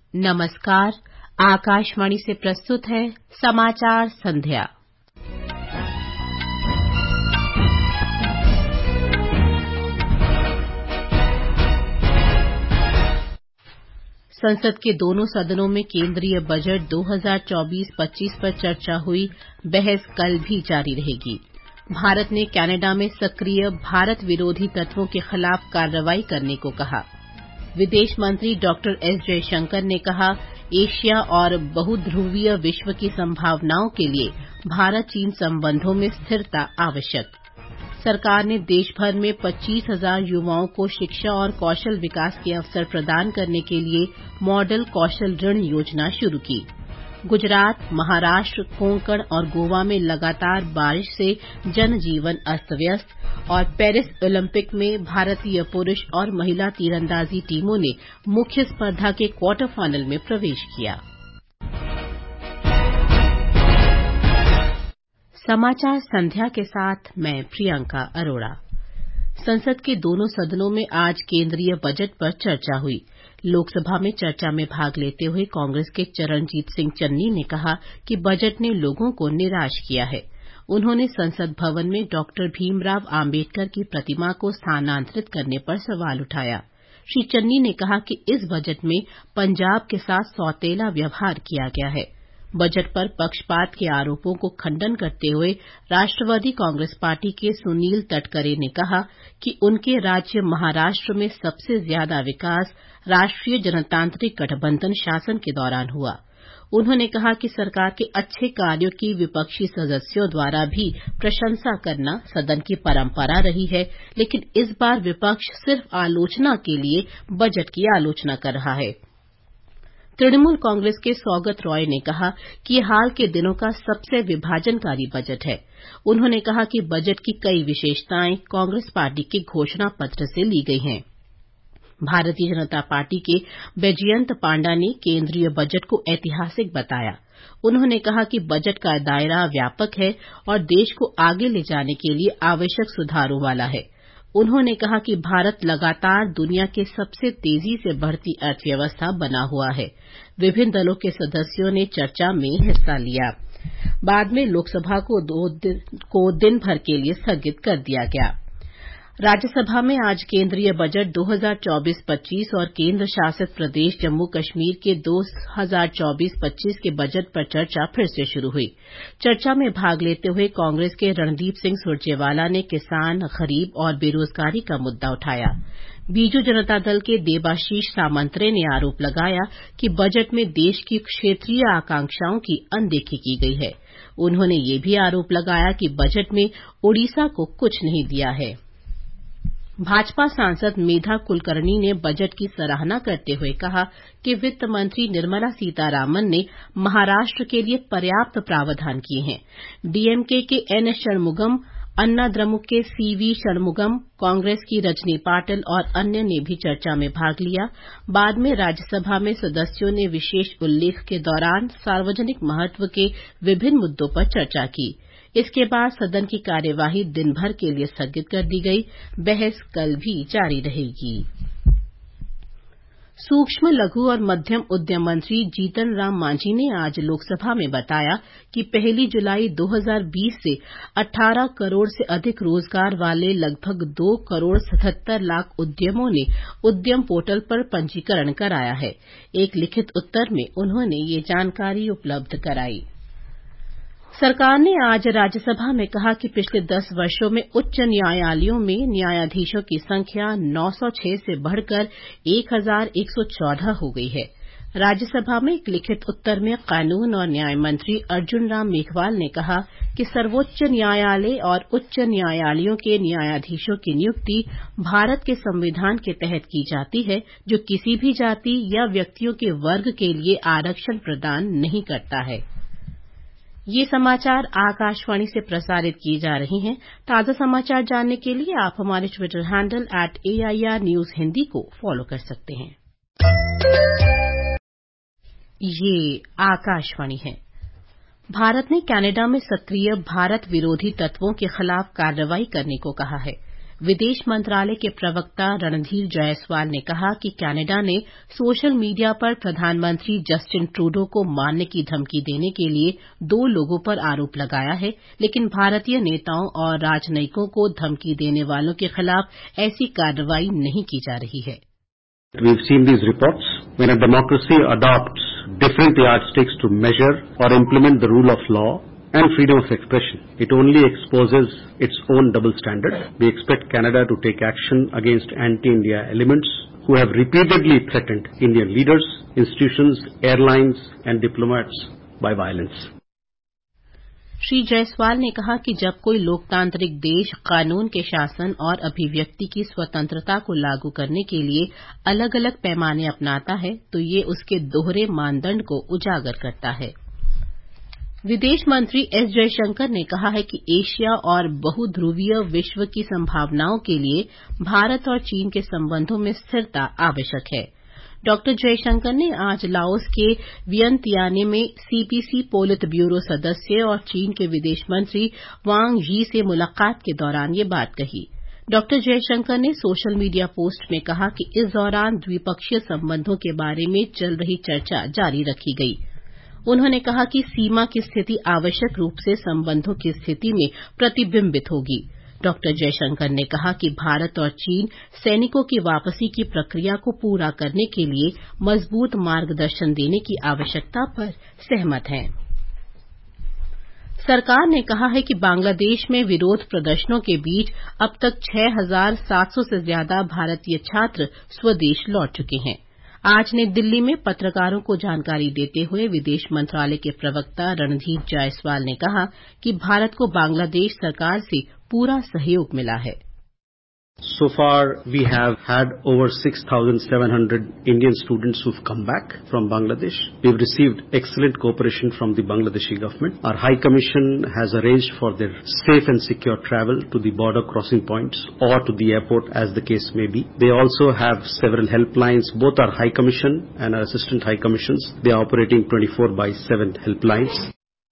नमस्कार। आकाशवाणी से प्रस्तुत है समाचार संध्या। संसद के दोनों सदनों में केंद्रीय बजट 2024-25 पर चर्चा हुई। बहस कल भी जारी रहेगी। भारत ने कनाडा में सक्रिय भारत विरोधी तत्वों के खिलाफ कार्रवाई करने को कहा। विदेश मंत्री डॉक्टर एस जयशंकर ने कहा, एशिया और बहुध्रुवीय विश्व की संभावनाओं के लिए भारत चीन संबंधों में स्थिरता आवश्यक। सरकार ने देश भर में 25,000 युवाओं को शिक्षा और कौशल विकास के अवसर प्रदान करने के लिए मॉडल कौशल ऋण योजना शुरू की। गुजरात, महाराष्ट्र, कोंकण और गोवा में लगातार बारिश से जनजीवन अस्त-व्यस्त और पेरिस ओलंपिक में भारतीय पुरुष और महिला तीरंदाजी टीमों ने मुख्य स्पर्धा के क्वार्टर फाइनल में प्रवेश किया। समाचार संध्या के साथ मैं प्रियंका अरोड़ा। संसद के दोनों सदनों में आज केंद्रीय बजट पर चर्चा हुई। लोकसभा में चर्चा में भाग लेते हुए कांग्रेस के चरणजीत सिंह चन्नी ने कहा कि बजट ने लोगों को निराश किया है। उन्होंने संसद भवन में डॉक्टर भीमराव आंबेडकर की प्रतिमा को स्थानांतरित करने पर सवाल उठाया। श्री चन्नी ने कहा कि इस बजट में पंजाब के साथ सौतेला व्यवहार किया गया है। बजट पर पक्षपात के आरोपों को खंडन करते हुए राष्ट्रवादी कांग्रेस पार्टी के सुनील तटकरे ने कहा कि उनके राज्य महाराष्ट्र में सबसे ज्यादा विकास राष्ट्रीय जनतांत्रिक गठबंधन शासन के दौरान हुआ। उन्होंने कहा कि सरकार के अच्छे कार्यों की विपक्षी सदस्यों द्वारा भी प्रशंसा करना सदन की परंपरा रही है, लेकिन इस बार विपक्ष सिर्फ आलोचना के लिए बजट की आलोचना कर रहा है। तृणमूल कांग्रेस के सौगत रॉय ने कहा कि ये हाल के दिनों का सबसे विभाजनकारी बजट है। उन्होंने कहा कि बजट की कई विशेषताएं कांग्रेस पार्टी के घोषणा पत्र से ली गई हैं। भारतीय जनता पार्टी के बैजयंत पांडा ने केंद्रीय बजट को ऐतिहासिक बताया। उन्होंने कहा कि बजट का दायरा व्यापक है और देश को आगे ले जाने के लिए आवश्यक सुधारों वाला है। उन्होंने कहा कि भारत लगातार दुनिया के सबसे तेजी से बढ़ती अर्थव्यवस्था बना हुआ है। विभिन्न दलों के सदस्यों ने चर्चा में हिस्सा लिया। बाद में लोकसभा को दिन भर के लिए स्थगित कर दिया गया। राज्यसभा में आज केंद्रीय बजट 2024-25 और केंद्र शासित प्रदेश जम्मू कश्मीर के 2024-25 के बजट पर चर्चा फिर से शुरू हुई। चर्चा में भाग लेते हुए कांग्रेस के रणदीप सिंह सुरजेवाला ने किसान, गरीब और बेरोजगारी का मुद्दा उठाया। बीजू जनता दल के देबाशीष सामंतरे ने आरोप लगाया कि बजट में देश की क्षेत्रीय आकांक्षाओं की अनदेखी की गई है। उन्होंने ये भी आरोप लगाया कि बजट में ओडिशा को कुछ नहीं दिया है। भाजपा सांसद मेधा कुलकर्णी ने बजट की सराहना करते हुए कहा कि वित्त मंत्री निर्मला सीतारामन ने महाराष्ट्र के लिए पर्याप्त प्रावधान किए हैं। डीएमके के एन षणमुगम, अन्ना द्रमुक के सीवी षणमुगम, कांग्रेस की रजनी पाटिल और अन्य ने भी चर्चा में भाग लिया। बाद में राज्यसभा में सदस्यों ने विशेष उल्लेख के दौरान सार्वजनिक महत्व के विभिन्न मुद्दों पर चर्चा की। इसके बाद सदन की कार्यवाही दिन भर के लिए स्थगित कर दी गई। बहस कल भी जारी रहेगी। सूक्ष्म, लघु और मध्यम उद्यम मंत्री जीतन राम मांझी ने आज लोकसभा में बताया कि 1 जुलाई 2020 से 18 करोड़ से अधिक रोजगार वाले लगभग 2 करोड़ 77 लाख उद्यमों ने उद्यम पोर्टल पर पंजीकरण कराया है। एक लिखित उत्तर में उन्होंने ये जानकारी उपलब्ध कराई। सरकार ने आज राज्यसभा में कहा कि पिछले 10 वर्षों में उच्च न्यायालयों में न्यायाधीशों की संख्या 906 से बढ़कर 1114 हो गई है। राज्यसभा में एक लिखित उत्तर में कानून और न्याय मंत्री अर्जुन राम मेघवाल ने कहा कि सर्वोच्च न्यायालय और उच्च न्यायालयों के न्यायाधीशों की नियुक्ति भारत के संविधान के तहत की जाती है, जो किसी भी जाति या व्यक्तियों के वर्ग के लिए आरक्षण प्रदान नहीं करता है। ये समाचार आकाशवाणी से प्रसारित किए जा रहे हैं। ताज़ा समाचार जानने के लिए आप हमारे Twitter handle @AIR News Hindi को फॉलो कर सकते हैं। ये आकाशवाणी है। भारत ने कनाडा में सक्रिय भारत विरोधी तत्वों के खिलाफ कार्रवाई करने को कहा है। विदेश मंत्रालय के प्रवक्ता रणधीर जायसवाल ने कहा कि कनाडा ने सोशल मीडिया पर प्रधानमंत्री जस्टिन ट्रूडो को मारने की धमकी देने के लिए 2 लोगों पर आरोप लगाया है, लेकिन भारतीय नेताओं और राजनयिकों को धमकी देने वालों के खिलाफ ऐसी कार्रवाई नहीं की जा रही है। We've seen these reports. When a democracy adopts different yardsticks to measure or implement the rule of law and freedom of expression, it only exposes its own double standard. We expect Canada to take action against anti-India elements who have repeatedly threatened Indian leaders, institutions, airlines and diplomats by violence. Shri Jaiswal ने कहा कि जब कोई लोकतांत्रिक देश कानून के शासन और अभिव्यक्ति की स्वतंत्रता को लागू करने के लिए अलग अलग पैमाने अपनाता है तो ये उसके दोहरे मानदंड को उजागर करता है। विदेश मंत्री एस जयशंकर ने कहा है कि एशिया और बहुध्रुवीय विश्व की संभावनाओं के लिए भारत और चीन के संबंधों में स्थिरता आवश्यक है। डॉक्टर जयशंकर ने आज लाओस के वियंतियाने में सीपीसी पोलित ब्यूरो सदस्य और चीन के विदेश मंत्री वांग यी से मुलाकात के दौरान ये बात कही। डॉक्टर जयशंकर ने सोशल मीडिया पोस्ट में कहा कि इस दौरान द्विपक्षीय संबंधों के बारे में चल रही चर्चा जारी रखी गई। उन्होंने कहा कि सीमा की स्थिति आवश्यक रूप से संबंधों की स्थिति में प्रतिबिंबित होगी। डॉक्टर जयशंकर ने कहा कि भारत और चीन सैनिकों की वापसी की प्रक्रिया को पूरा करने के लिए मजबूत मार्गदर्शन देने की आवश्यकता पर सहमत हैं। सरकार ने कहा है कि बांग्लादेश में विरोध प्रदर्शनों के बीच अब तक 6,700 से ज्यादा भारतीय छात्र स्वदेश लौट चुके हैं। आज नई दिल्ली में पत्रकारों को जानकारी देते हुए विदेश मंत्रालय के प्रवक्ता रणधीर जायसवाल ने कहा कि भारत को बांग्लादेश सरकार से पूरा सहयोग मिला है। So far, we have had over 6,700 Indian students who've come back from Bangladesh. We've received excellent cooperation from the Bangladeshi government. Our High Commission has arranged for their safe and secure travel to the border crossing points or to the airport as the case may be. They also have several helplines. Both our High Commission and our Assistant High Commissions, they are operating 24/7 helplines.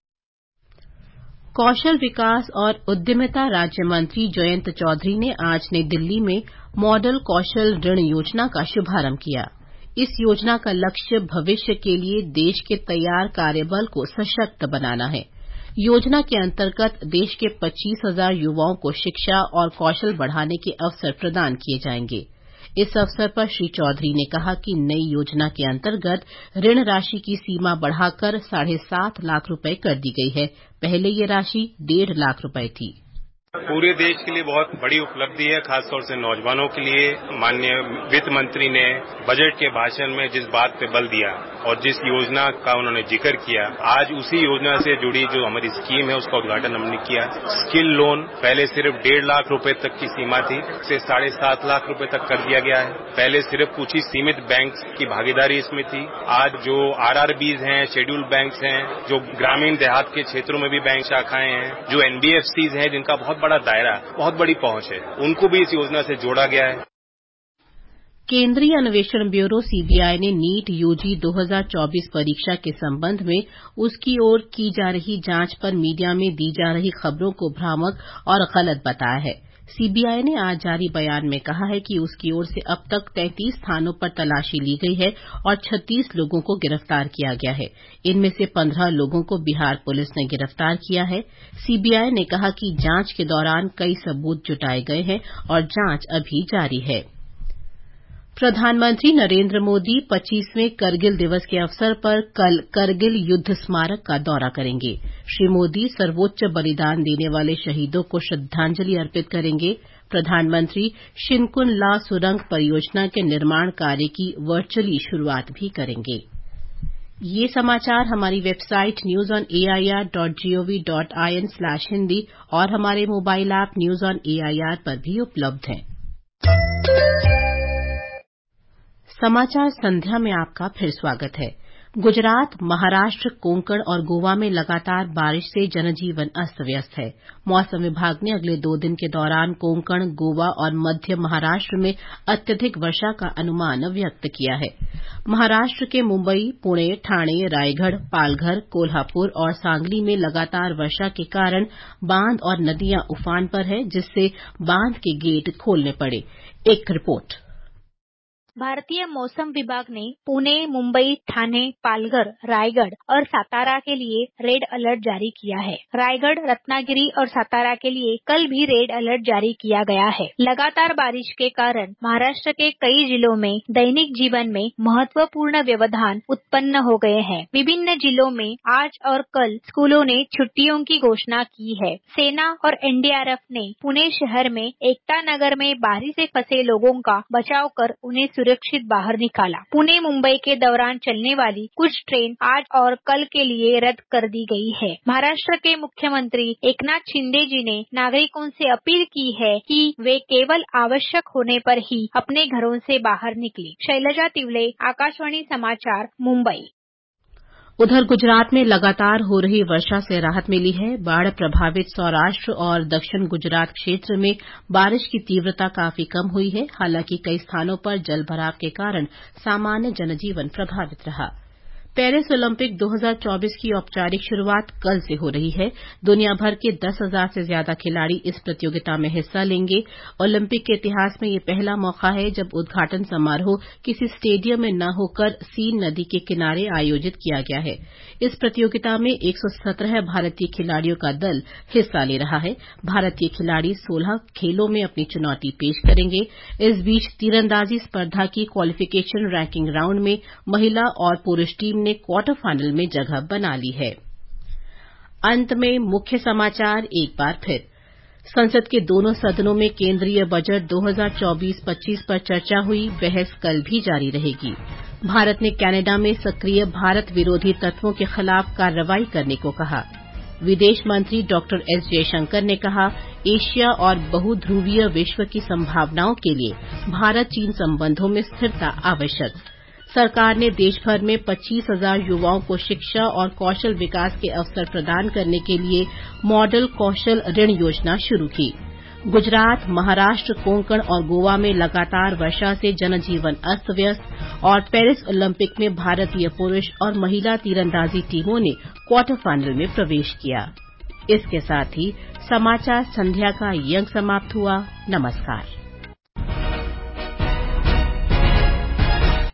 कौशल विकास और उद्यमिता राज्य मंत्री जयंत चौधरी ने आज नई दिल्ली में model कौशल ऋण योजना का शुभारंभ किया। इस योजना का लक्ष्य भविष्य के लिए देश के तैयार कार्यबल को सशक्त बनाना है। योजना के अंतर्गत देश के 25,000 युवाओं को शिक्षा और कौशल बढ़ाने के अवसर प्रदान किए जाएंगे। इस अवसर पर श्री चौधरी ने कहा कि नई योजना के अंतर्गत ऋण राशि की सीमा बढ़ाकर 7.5 लाख रुपए कर दी गई है। पहले ये राशि 1.5 लाख रुपए थी। पूरे देश के लिए बहुत बड़ी उपलब्धि है, खासतौर से नौजवानों के लिए। माननीय वित्त मंत्री ने बजट के भाषण में जिस बात पे बल दिया और जिस योजना का उन्होंने जिक्र किया, आज उसी योजना से जुड़ी जो हमारी स्कीम है उसका उद्घाटन हमने किया। स्किल लोन पहले सिर्फ 1.5 लाख रुपए तक की सीमा थी, उसे 7.5 लाख रुपए तक कर दिया गया है। पहले सिर्फ कुछ ही सीमित बैंक की भागीदारी इसमें थी। आज जो आरआरबीज हैं, शेड्यूल बैंक्स हैं, जो ग्रामीण देहात के क्षेत्रों में भी बैंक शाखाएं हैं, जो एनबीएफसीज हैं जिनका बहुत बड़ा दायरा, बहुत बड़ी पहुंच है, उनको भी इस योजना से जोड़ा गया है। केंद्रीय अन्वेषण ब्यूरो सीबीआई ने नीट यूजी 2024 परीक्षा के संबंध में उसकी ओर की जा रही जांच पर मीडिया में दी जा रही खबरों को भ्रामक और गलत बताया है। सीबीआई ने आज जारी बयान में कहा है कि उसकी ओर से अब तक 33 स्थानों पर तलाशी ली गई है और 36 लोगों को गिरफ्तार किया गया है। इनमें से 15 लोगों को बिहार पुलिस ने गिरफ्तार किया है। सीबीआई ने कहा कि जांच के दौरान कई सबूत जुटाए गए हैं और जांच अभी जारी है। प्रधानमंत्री नरेंद्र मोदी 25वें करगिल दिवस के अवसर पर कल करगिल युद्ध स्मारक का दौरा करेंगे। श्री मोदी सर्वोच्च बलिदान देने वाले शहीदों को श्रद्धांजलि अर्पित करेंगे। प्रधानमंत्री शिनकुन ला सुरंग परियोजना के निर्माण कार्य की वर्चुअली शुरूआत भी करेंगे। ये समाचार हमारी वेबसाइट newsonair.gov.in/hindi और हमारे mobile app news on AIR पर भी उपलब्ध हैं। समाचार संध्या में आपका फिर स्वागत है। गुजरात, महाराष्ट्र, कोंकण और गोवा में लगातार बारिश से जनजीवन अस्त व्यस्त है। मौसम विभाग ने अगले 2 दिन के दौरान कोंकण, गोवा और मध्य महाराष्ट्र में अत्यधिक वर्षा का अनुमान व्यक्त किया है। महाराष्ट्र के मुंबई, पुणे, ठाणे, रायगढ़, पालघर, कोल्हापुर और सांगली में लगातार वर्षा के कारण बांध और नदियां उफान पर है, जिससे बांध के गेट खोलने पड़े। एक रिपोर्ट। भारतीय मौसम विभाग ने पुणे, मुंबई, ठाणे, पालघर, रायगढ़ और सातारा के लिए रेड अलर्ट जारी किया है। रायगढ़, रत्नागिरी और सातारा के लिए कल भी रेड अलर्ट जारी किया गया है। लगातार बारिश के कारण महाराष्ट्र के कई जिलों में दैनिक जीवन में महत्वपूर्ण व्यवधान उत्पन्न हो गए हैं। विभिन्न जिलों में आज और कल स्कूलों ने छुट्टियों की घोषणा की है। सेना और एनडीआरएफ ने पुणे शहर में एकता नगर में बारिश से फंसे लोगों का बचाव कर उन्हें सुरक्षित बाहर निकाला। पुणे मुंबई के दौरान चलने वाली कुछ ट्रेन आज और कल के लिए रद्द कर दी गई है। महाराष्ट्र के मुख्यमंत्री एकनाथ शिंदे जी ने नागरिकों से अपील की है कि वे केवल आवश्यक होने पर ही अपने घरों से बाहर निकलें। शैलजा तिवले, आकाशवाणी समाचार, मुंबई। उधर गुजरात में लगातार हो रही वर्षा से राहत मिली है। बाढ़ प्रभावित सौराष्ट्र और दक्षिण गुजरात क्षेत्र में बारिश की तीव्रता काफी कम हुई है। हालांकि कई स्थानों पर जलभराव के कारण सामान्य जनजीवन प्रभावित रहा। पेरिस ओलंपिक 2024 की औपचारिक शुरुआत कल से हो रही है। दुनिया भर के 10,000 से ज्यादा खिलाड़ी इस प्रतियोगिता में हिस्सा लेंगे। ओलंपिक के इतिहास में ये पहला मौका है जब उद्घाटन समारोह किसी स्टेडियम में न होकर सीन नदी के किनारे आयोजित किया गया है। इस प्रतियोगिता में 117 भारतीय खिलाड़ियों का दल हिस्सा ले रहा है। भारतीय खिलाड़ी 16 खेलों में अपनी चुनौती पेश करेंगे। इस बीच तीरंदाजी स्पर्धा की क्वालिफिकेशन रैंकिंग राउंड में महिला और पुरुष टीम ने क्वार्टर फाइनल में जगह बना ली है। अंत में मुख्य समाचार एक बार फिर। संसद के दोनों सदनों में केंद्रीय बजट 2024-25 पर चर्चा हुई। बहस कल भी जारी रहेगी। भारत ने कनाडा में सक्रिय भारत विरोधी तत्वों के खिलाफ कार्रवाई करने को कहा। विदेश मंत्री डॉक्टर एस जयशंकर ने कहा, एशिया और बहुध्रुवीय विश्व की संभावनाओं के लिए भारत चीन संबंधों में स्थिरता आवश्यक। सरकार ने देश भर में 25,000 युवाओं को शिक्षा और कौशल विकास के अवसर प्रदान करने के लिए मॉडल कौशल ऋण योजना शुरू की। गुजरात, महाराष्ट्र, कोंकण और गोवा में लगातार वर्षा से जनजीवन अस्त व्यस्त और पेरिस ओलंपिक में भारतीय पुरुष और महिला तीरंदाजी टीमों ने क्वार्टर फाइनल में प्रवेश किया। इसके साथ ही समाचार संध्या का ये अंक समाप्त हुआ। नमस्कार।